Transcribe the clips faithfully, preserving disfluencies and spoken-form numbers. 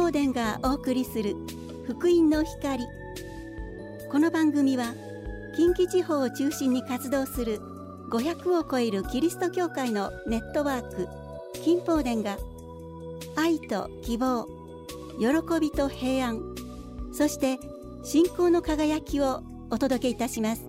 宝殿がお送りする福音の光。この番組は近畿地方を中心に活動するごひゃくを超えるキリスト教会のネットワーク金宝殿が愛と希望、喜びと平安、そして信仰の輝きをお届けいたします。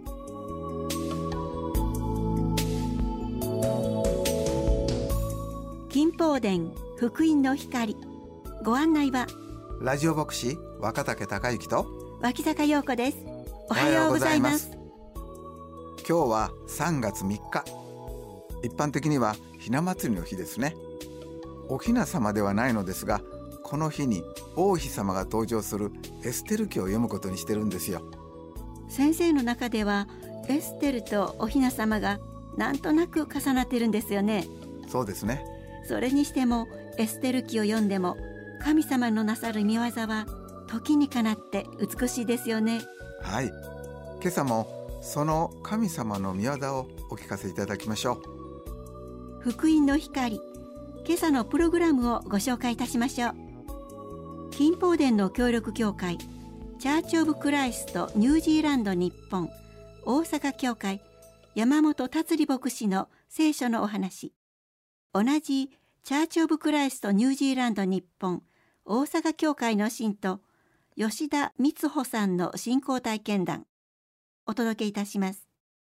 金宝殿福音の光、ご案内はラジオ牧師若竹孝之と脇坂陽子です。おはようございます。 今日はさんがつみっか、一般的にはひな祭りの日ですね。おひな様ではないのですが、この日に王妃様が登場するエステル記を読むことにしてるんですよ。 先生の中ではエステルとおひな様がなんとなく重なってるんですよね。 そうですね。 それにしてもエステル記を読んでも神様のなさる見業は時にかなって美しいですよね。 はい、今朝もその神様の見業をお聞かせいただきましょう。福音の光、今朝のプログラムをご紹介いたしましょう。金宝殿の協力協会チャーチオブクライストニュージーランド日本大阪教会山本達理牧師の聖書のお話、同じチャーチオブクライストニュージーランド日本大阪教会の信徒吉田光穂さんの信仰体験談、お届けいたします。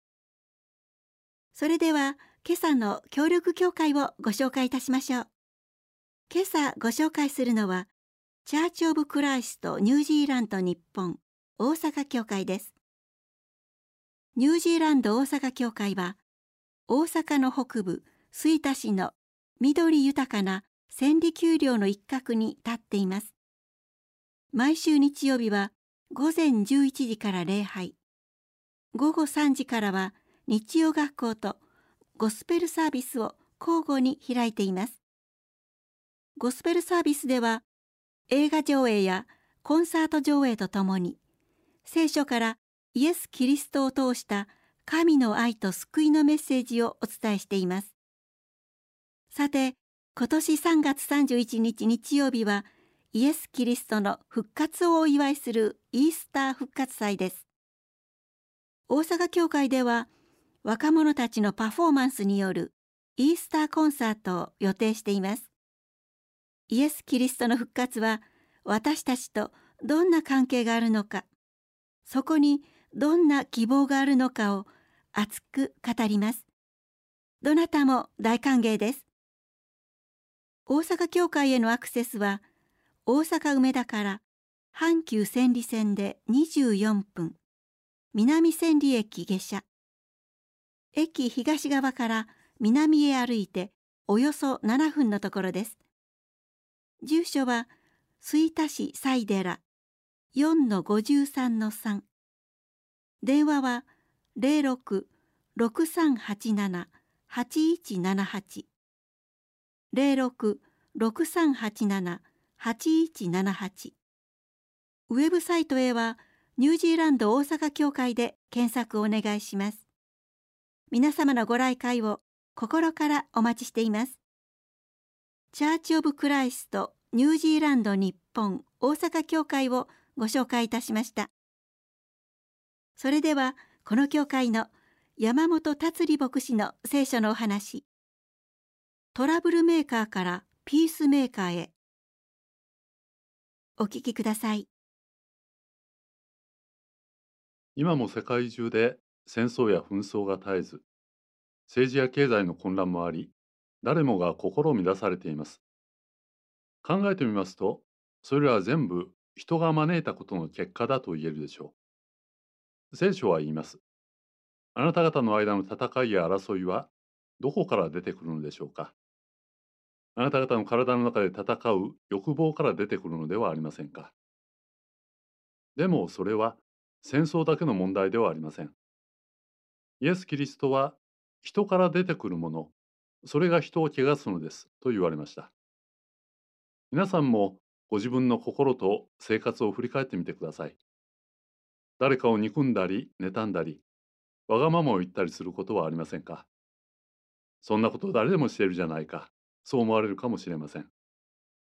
それでは今朝の協力教会をご紹介いたしましょう。今朝ご紹介するのはチャーチオブクライストニュージーランド日本大阪教会です。ニュージーランド大阪教会は大阪の北部吹田市の緑豊かな千里丘陵の一角に立っています。毎週日曜日は午前じゅういちじから礼拝、午後さんじからは日曜学校とゴスペルサービスを交互に開いています。ゴスペルサービスでは映画上映やコンサート上映とともに聖書からイエス・キリストを通した神の愛と救いのメッセージをお伝えしています。さて、今年さんがつさんじゅういちにち日曜日はイエス・キリストの復活をお祝いするイースター復活祭です。大阪教会では若者たちのパフォーマンスによるイースターコンサートを予定しています。イエス・キリストの復活は私たちとどんな関係があるのか、そこにどんな希望があるのかを熱く語ります。どなたも大歓迎です。大阪教会へのアクセスは大阪梅田から阪急千里線でにじゅうよんぷん、南千里駅下車、駅東側から南へ歩いておよそななふんのところです。住所は吹田市西寺 よんのごじゅうさんのさん、電話は ゼロろく ろくさんはちなな はちいちななはち ゼロろく ろくさんはちなな はちいちななはち。ウェブサイトへはニュージーランド大阪教会で検索をお願いします。皆様のご来会を心からお待ちしています。チャーチオブクライストニュージーランド日本大阪教会をご紹介いたしました。それではこの教会の山本達理牧師の聖書のお話、トラブルメーカーからピースメーカーへ、お聞きください。 今も世界中で戦争や紛争が絶えず、政治や経済の混乱もあり、誰もが心を乱されています。考えてみますと、それらは全部人が招いたことの結果だと言えるでしょう。聖書は言います。あなた方の間の戦いや争いはどこから出てくるのでしょうか。あなた方の体の中で戦う欲望から出てくるのではありませんか。でもそれは戦争だけの問題ではありません。イエス・キリストは人から出てくるもの、それが人を汚すのですと言われました。皆さんもご自分の心と生活を振り返ってみてください。誰かを憎んだり妬んだり、わがままを言ったりすることはありませんか。そんなこと誰でもしているじゃないか、そう思われるかもしれません。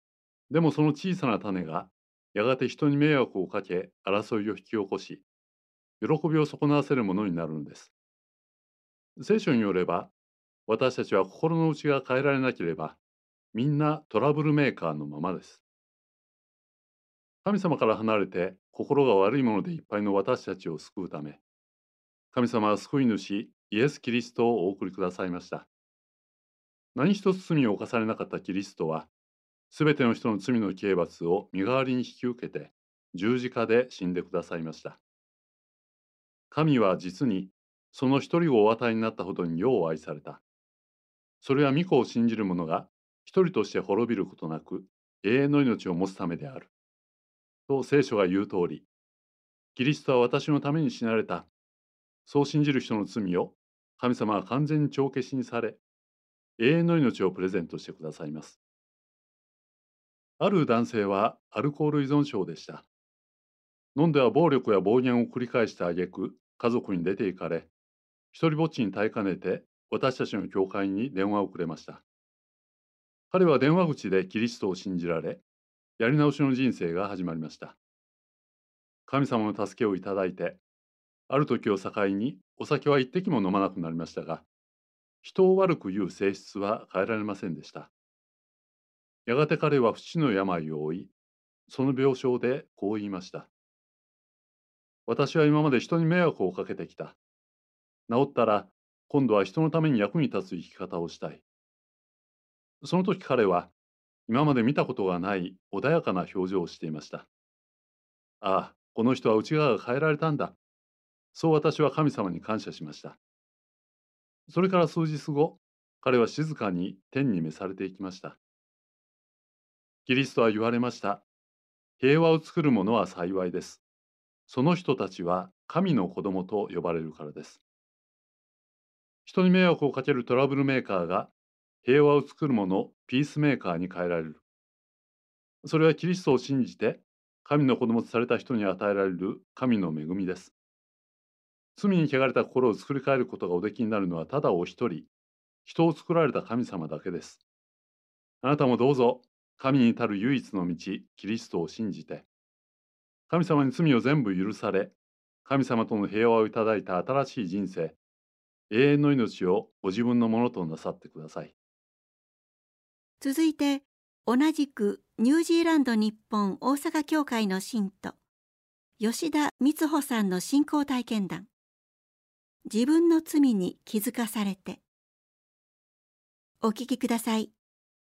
でもその小さな種がやがて人に迷惑をかけ争いを引き起こし、喜びを損なわせるものになるのです。聖書によれば、私たちは心の内が変えられなければ、みんなトラブルメーカーのままです。神様から離れて心が悪いものでいっぱいの私たちを救うため、神様は救い主イエス・キリストをお送りくださいました。何一つ罪を犯されなかったキリストは、すべての人の罪の刑罰を身代わりに引き受けて、十字架で死んでくださいました。神は実に、その一人をお与えになったほどに世を愛された。それは御子を信じる者が一人として滅びることなく、永遠の命を持つためである。と聖書が言う通り、キリストは私のために死なれた。そう信じる人の罪を神様は完全に帳消しにされ、永遠の命をプレゼントしてくださいます。ある男性はアルコール依存症でした。飲んでは暴力や暴言を繰り返した挙句、家族に出て行かれ、一人ぼっちに耐えかねて私たちの教会に電話をくれました。彼は電話口でキリストを信じられ、やり直しの人生が始まりました。神様の助けをいただいて、ある時を境にお酒は一滴も飲まなくなりましたが、人を悪く言う性質は変えられませんでした。やがて彼は不治の病を負い、その病床でこう言いました。私は今まで人に迷惑をかけてきた。治ったら今度は人のために役に立つ生き方をしたい。その時彼は今まで見たことがない穏やかな表情をしていました。ああ、この人は内側が変えられたんだ。そう私は神様に感謝しました。それから数日後、彼は静かに天に召されていきました。キリストは言われました。平和を作る者は幸いです。その人たちは神の子供と呼ばれるからです。人に迷惑をかけるトラブルメーカーが平和を作る者、ピースメーカーに変えられる。それはキリストを信じて神の子供とされた人に与えられる神の恵みです。罪に汚れた心を作り変えることがおできになるのはただお一人、人を作られた神様だけです。あなたもどうぞ神に至る唯一の道、キリストを信じて、神様に罪を全部許され、神様との平和をいただいた新しい人生、永遠の命をご自分のものとなさってください。 続いて、同じくニュージーランド日本大阪教会の信徒、吉田光穂さんの信仰体験談、自分の罪に気づかされて。お聞きください。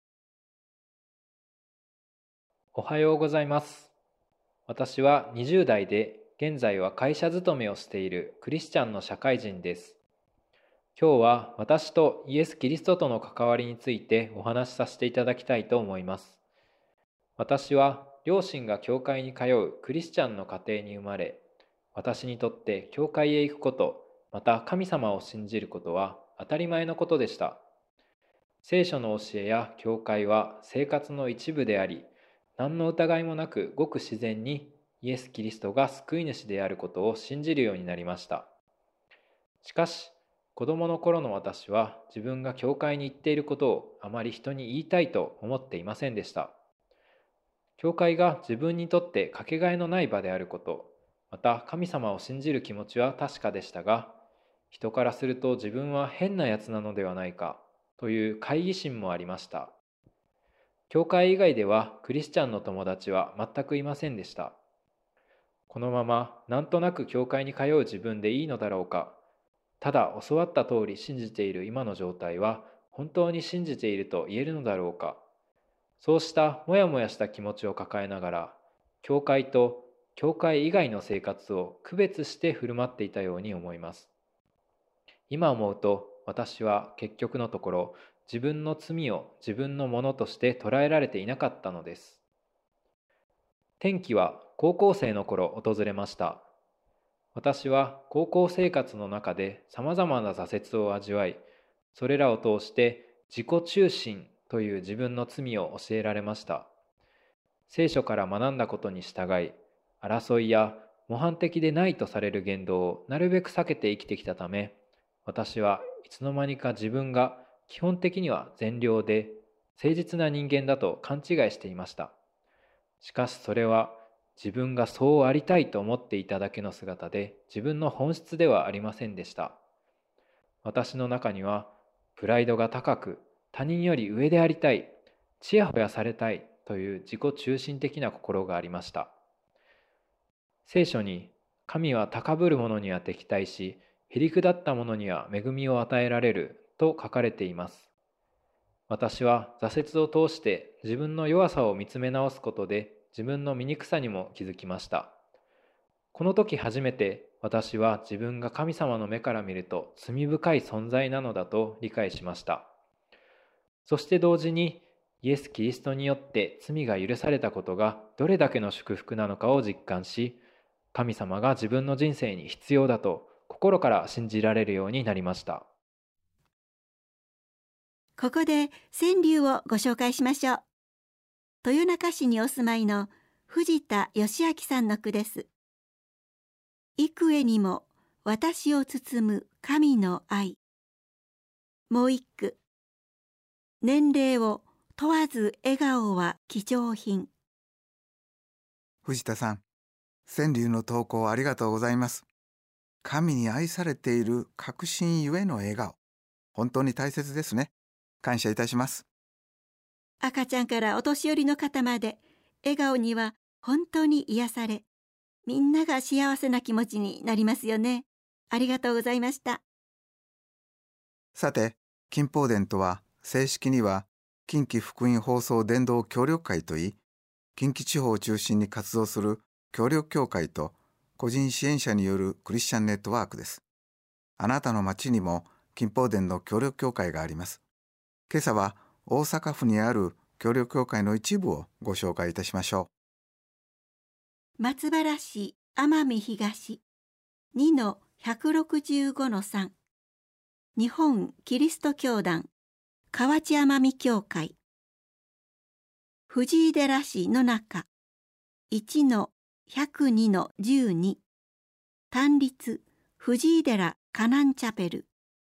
おはようございます。私はにじゅう代で現在は会社勤めをしているクリスチャンの社会人です。今日は私とイエス・キリストとの関わりについてお話しさせていただきたいと思います。私は両親が教会に通うクリスチャンの家庭に生まれ、私にとって教会へ行くこと、また神様を信じることは当たり前のことでした。聖書の教えや教会は生活の一部であり、何の疑いもなくごく自然にイエス・キリストが救い主であることを信じるようになりました。しかし、子供の頃の私は自分が教会に行っていることをあまり人に言いたいと思っていませんでした。教会が自分にとってかけがえのない場であること、また神様を信じる気持ちは確かでしたが、人からすると自分は変なやつなのではないかという懐疑心もありました。教会以外ではクリスチャンの友達は全くいませんでした。このままなんとなく教会に通う自分でいいのだろうか、ただ教わった通り信じている今の状態は本当に信じていると言えるのだろうか、そうしたもやもやした気持ちを抱えながら、教会と教会以外の生活を区別して振る舞っていたように思います。今思うと私は結局のところ、自分の罪を自分のものとして捉えられていなかったのです。転機は高校生の頃訪れました。私は高校生活の中でさまざまな挫折を味わい、それらを通して自己中心という自分の罪を教えられました。聖書から学んだことに従い、争いや模範的でないとされる言動をなるべく避けて生きてきたため、私はいつの間にか自分が基本的には善良で誠実な人間だと勘違いしていました。 しかしそれは自分がそうありたいと思っていただけの姿で、自分の本質ではありませんでした。私の中にはプライドが高く、他人より上でありたい、ちやほやされたいという自己中心的な心がありました。聖書に、神は高ぶる者には敵対し、へりくだった者には恵みを与えられると書かれています。私は挫折を通して自分の弱さを見つめ直すことで、自分の醜さにも気づきました。この時初めて私は自分が神様の目から見ると罪深い存在なのだと理解しました。そして同時にイエス・キリストによって罪が許されたことがどれだけの祝福なのかを実感し、神様が自分の人生に必要だと心から信じられるようになりました。 ここで川柳をご紹介しましょう。豊中市にお住まいの藤田義明さんの句です。幾重にも私を包む神の愛。もう一句。年齢を問わず笑顔は貴重品。 藤田さん、川柳の投稿ありがとうございます。神に愛されている確信ゆえの笑顔、本当に大切ですね。感謝いたします。 赤ちゃんからお年寄りの方まで、笑顔には本当に癒され、みんなが幸せな気持ちになりますよね。ありがとうございました。 さて、金宝殿とは正式には近畿福音放送伝道協力会といい、近畿地方を中心に活動する協力協会と個人支援者によるクリスチャンネットワークです。あなたの町にも金宝殿の協力協会があります。今朝は大阪府にある協力協会の一部をご紹介いたしましょう。松原市奄美東 にのひゃくろくじゅうごのさん、日本キリスト教団河内奄美教会。藤井寺市野中 いちのひゃくにのじゅうに、単立藤井寺カナンチャペル。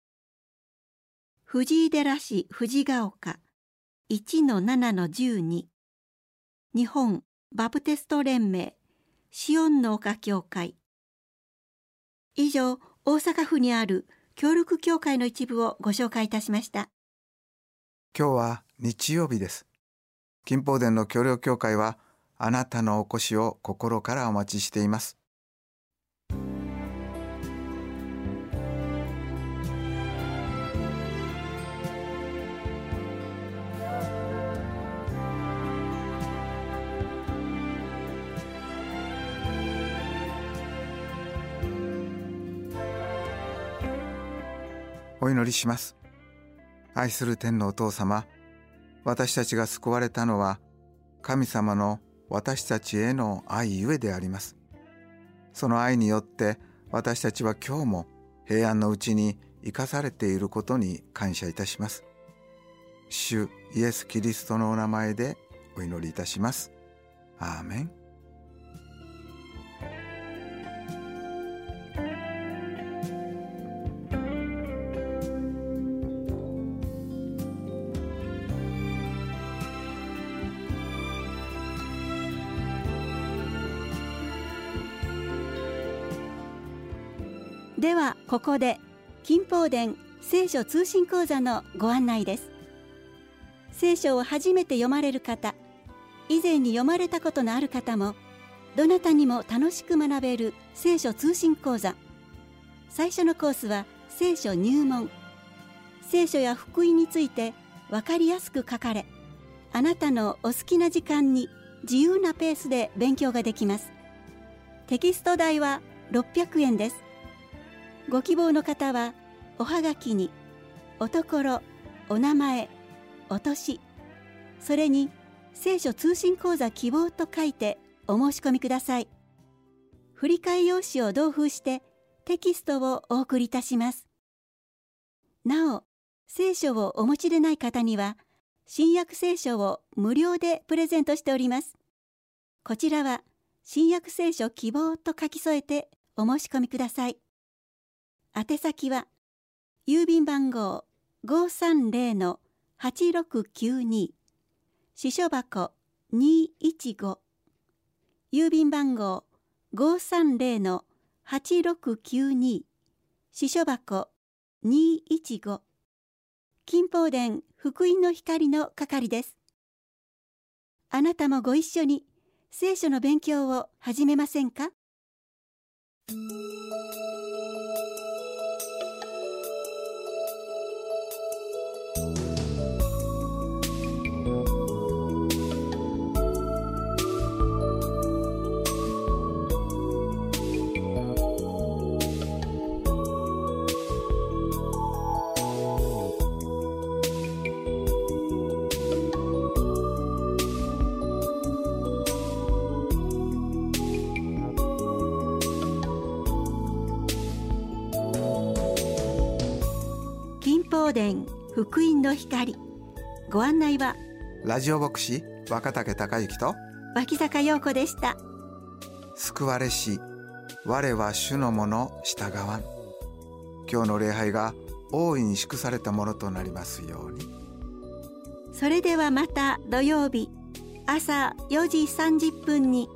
藤井寺市藤ヶ丘 いちのななのじゅうに、日本バプテスト連盟シオンの丘教会。以上、大阪府にある協力協会の一部をご紹介いたしました。 今日は日曜日です。金宝殿の協力協会はあなたのお越しを心からお待ちしています。お祈りします。愛する天のお父様、私たちが救われたのは神様の私たちへの愛ゆえであります。その愛によって私たちは今日も平安のうちに生かされていることに感謝いたします。主イエス・キリストのお名前でお祈りいたします。アーメン。 ではここで金宝殿聖書通信講座のご案内です。聖書を初めて読まれる方、以前に読まれたことのある方も、どなたにも楽しく学べる聖書通信講座。最初のコースは聖書入門。聖書や福音について分かりやすく書かれ、あなたのお好きな時間に自由なペースで勉強ができます。テキスト代はろっぴゃくえんです。ご希望の方はおはがきにおところ、お名前、お年、それに聖書通信講座希望と書いてお申し込みください。振替用紙を同封してテキストをお送りいたします。なお、聖書をお持ちでない方には新約聖書を無料でプレゼントしております。こちらは新約聖書希望と書き添えてお申し込みください。宛先は郵便番号 ごーさんぜろのはちろくきゅうに、支所箱にーいちご郵便番号 ごーさんぜろのはちろくきゅうに 支所箱にーいちご金宝殿福音の光の係です。あなたもご一緒に聖書の勉強を始めませんか？金宝殿福音の光、ご案内はラジオ牧師若竹孝之と脇坂陽子でした。 救われし我は主のもの従わん。今日の礼拝が大いに祝されたものとなりますように。 それではまた土曜日朝よじさんじゅっぷんに